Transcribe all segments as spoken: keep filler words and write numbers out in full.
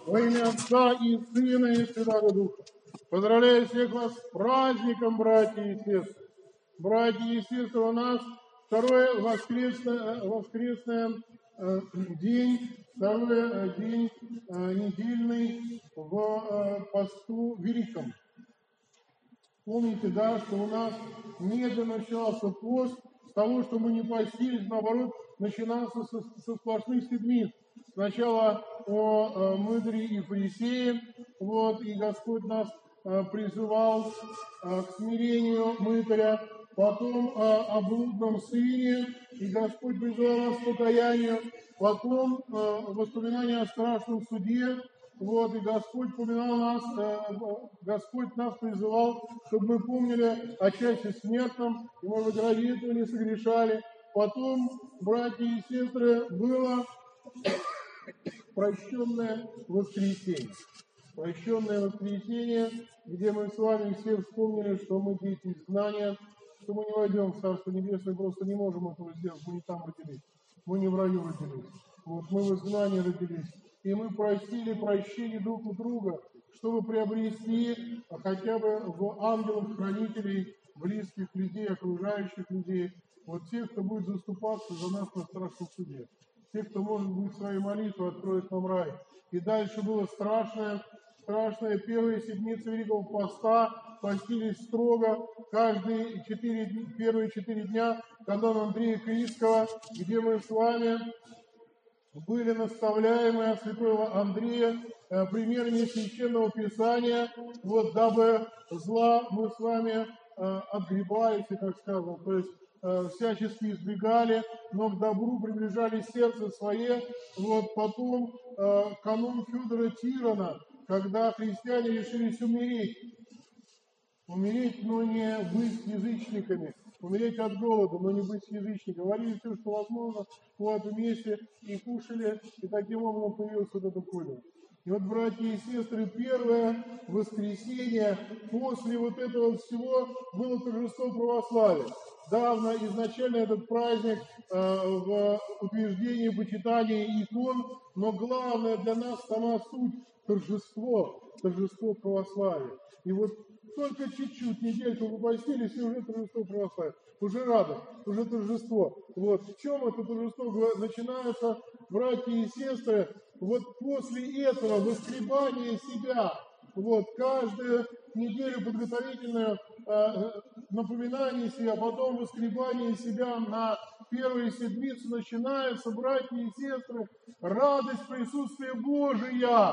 Во имя Отца и Сына и Святого Духа. Поздравляю всех вас с праздником, братья и сестры. Братья и сестры, у нас второй воскресный, воскресный э, день, второй э, день э, недельный в э, посту великом. Помните, да, что у нас медленно начался пост с того, что мы не постились, наоборот, начинался со, со сплошных седмиц. Сначала о э, мытаре и фарисее, вот, и Господь нас э, призывал э, к смирению мытаря, потом э, о блудном сыне, и Господь призывал нас к покаянию, потом э, воспоминания о страшном суде, вот, и Господь поминал нас, э, Господь нас призывал, чтобы мы помнили о часе смертном, и, может быть, ради этого не согрешали. Потом, братья и сестры, было прощенное воскресенье. Прощенное воскресенье, где мы с вами все вспомнили, что мы дети изгнания, что мы не войдем в Царство Небесное, просто не можем этого сделать, мы не там родились, мы не в раю родились, вот мы в изгнании родились. И мы просили прощения друг у друга, чтобы приобрести хотя бы в ангелов-хранителей, близких людей, окружающих людей, вот тех, кто будет заступаться за нас на страшном суде, тех, кто, может быть, своей молитвой откроет нам рай. И дальше было страшное, страшное первые седмицы Великого Поста, постились строго, каждые четыре, первые четыре дня, канон Андрея Критского, где мы с вами были наставляемы от святого Андрея э, примерами Священного Писания, вот, дабы зла мы с вами э, отгребали, как сказано, то есть э, всячески избегали, но к добру приближали сердце свое. Вот, потом э, канун Федора Тирона, когда христиане решились умереть, умереть, но не быть язычниками, умереть от голода, но не быть язычниками. Говорили все, что возможно, вот вместе и кушали, и таким образом появилась вот эта кулья. И вот, братья и сестры, первое воскресенье после вот этого всего было торжество православия. Давно, изначально этот праздник э, в утверждении, почитании икон, но главное для нас сама суть торжество, торжество православия. И вот только чуть-чуть, недельку вы постились, и уже торжество православия. Уже радость, уже торжество. Вот в чем это торжество начинается, братья и сестры, вот после этого воскребания себя, вот каждую неделю подготовительное э, напоминание себя, потом воскребание себя на первые седмицы начинается, братья и сестры, радость присутствия Божия,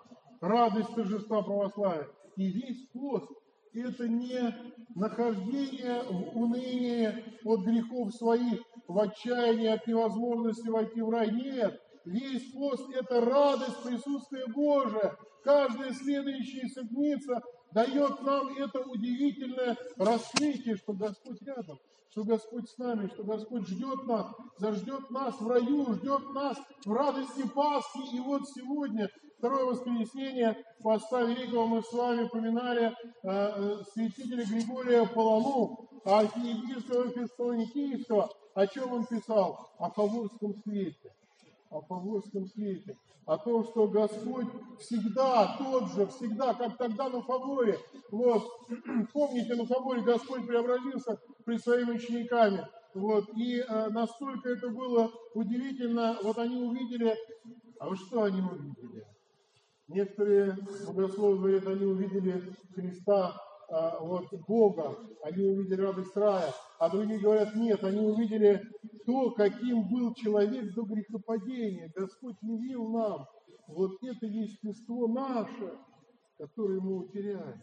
радость торжества православия. И весь пост – это не нахождение в унынии от грехов своих, в отчаянии от невозможности войти в рай. Нет, весь пост – это радость присутствия Божия. Каждая следующая седмица дает нам это удивительное раскрытие, что Господь рядом, что Господь с нами, что Господь ждет нас, заждет нас в раю, ждет нас в радости Пасхи. И вот сегодня, второе воскресенье поста Великого, мы с вами поминали э, святителя Григория Паламу, архиепископа Фессалоникийского. О чем он писал? О Фаворском свете. О Фаворском свете. О том, что Господь всегда тот же, всегда, как тогда на Фаворе. Вот, помните, на Фаворе Господь преобразился пред своими учениками. Вот, и э, настолько это было удивительно, вот они увидели, а вот что они увидели? Некоторые богословы говорят, они увидели Христа, а, вот, Бога, они увидели радость рая, а другие говорят, нет, они увидели то, каким был человек до грехопадения. Господь явил нам, вот это естество наше, которое мы утеряли.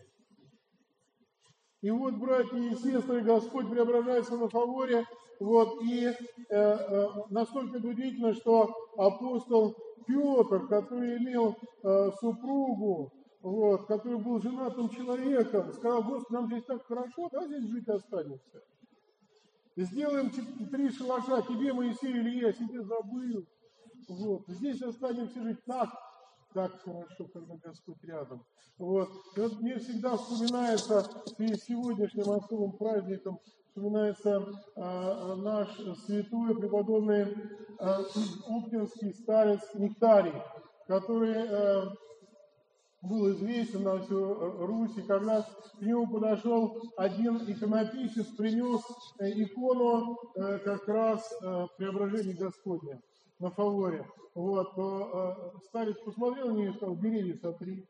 И вот, братья и сестры, Господь преображается на Фаворе, вот, и э, э, настолько удивительно, что апостол Петр, который имел э, супругу, вот, который был женатым человеком, сказал, Господи, нам здесь так хорошо, да, здесь жить останемся. Сделаем три шалаша, тебе, Моисей, или я себе забыл. Вот, здесь останемся жить так, так хорошо, когда Господь рядом. Вот. И вот мне всегда вспоминается, и сегодняшним особым праздником вспоминается а, наш святой преподобный а, Уткинский старец Нектарий, который а, был известен на всю Русь, и когда к нему подошел один иконописец, принес икону как раз Преображения Господня на фаворе. Вот, то старец посмотрел на нее и сказал: бери, сотри.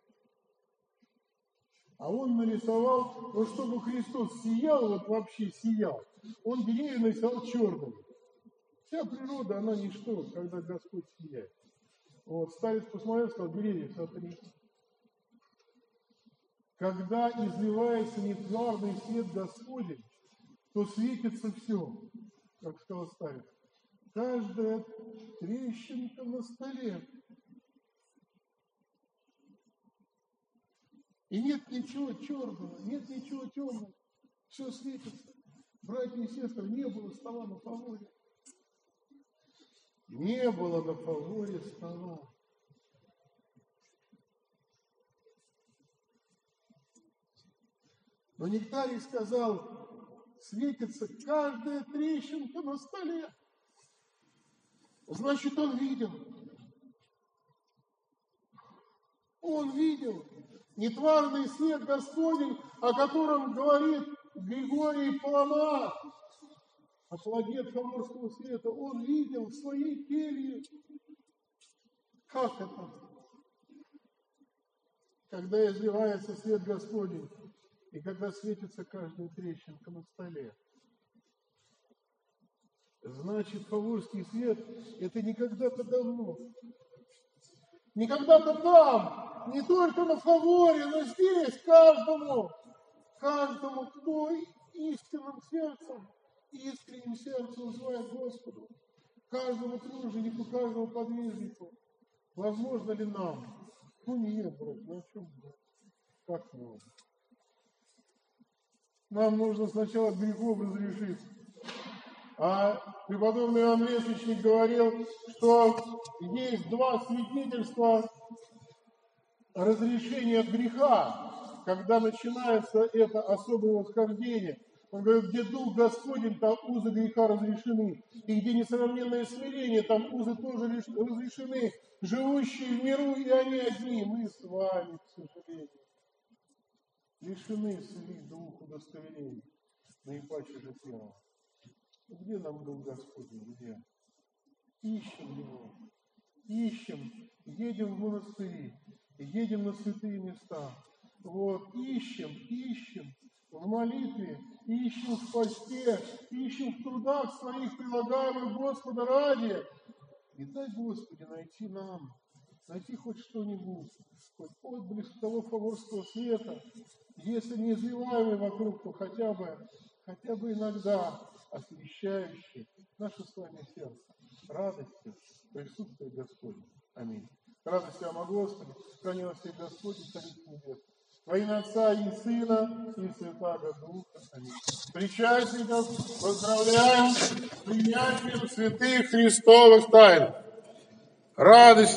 А он нарисовал, вот чтобы Христос сиял, вот вообще сиял, он деревья нарисовал черными. Вся природа, она ничто, когда Господь сияет. Вот, старец посмотрел и сказал: бери, сотри. Когда изливается нетварный свет Господень, то светится все, как сказал старец. Каждая трещинка на столе. И нет ничего черного, нет ничего темного. Все светится. Братья и сестры, не было стола на фаворе. Не было на фаворе стола. Но Нектарий сказал: светится каждая трещинка на столе. Значит, он видел. Он видел нетварный свет Господень, о котором говорит Григорий Паламар, апологет фаворского света. Он видел в своей келье. Как это? Когда изливается свет Господень, и когда светится каждая трещинка на столе. Значит, фаворский свет – это не когда-то давно. Не когда-то там, не только на фаворе, но здесь каждому, каждому, кто истинным сердцем, искренним сердцем называет Господу, каждому труженику, каждому подвижнику. Возможно ли нам? Ну нет, брат, ну о чем брат? Как можно? Нам нужно сначала грехов разрешить. А преподобный Иоанн Лествичник говорил, что есть два свидетельства разрешения от греха, когда начинается это особое восхождение. Он говорит: где Дух Господень, там узы греха разрешены. И где несравненное смирение, там узы тоже разрешены. Живущие в миру, и они одни, мы с вами, к сожалению, лишены семи двух удостоверений, наипаче же первого. Где нам Дух Господень? Где? Ищем Его. Ищем. Едем в монастыри. Едем на святые места. Вот. Ищем, ищем в молитве, ищем в посте, ищем в трудах своих, прилагаемых Господа ради. И дай, Господи, найти нам, найти хоть что-нибудь, хоть отблеск того фаворского света, если не изливаемый вокруг, то хотя бы, хотя бы иногда освещающий наше с вами сердце радостью присутствия Господня. Аминь. Радость вам о Господе, хранила всех Господь и Царица Небесная. Во имя Отца и Сына и Святаго Духа. Аминь. Причастников поздравляем с принятием святых Христовых тайн. Радость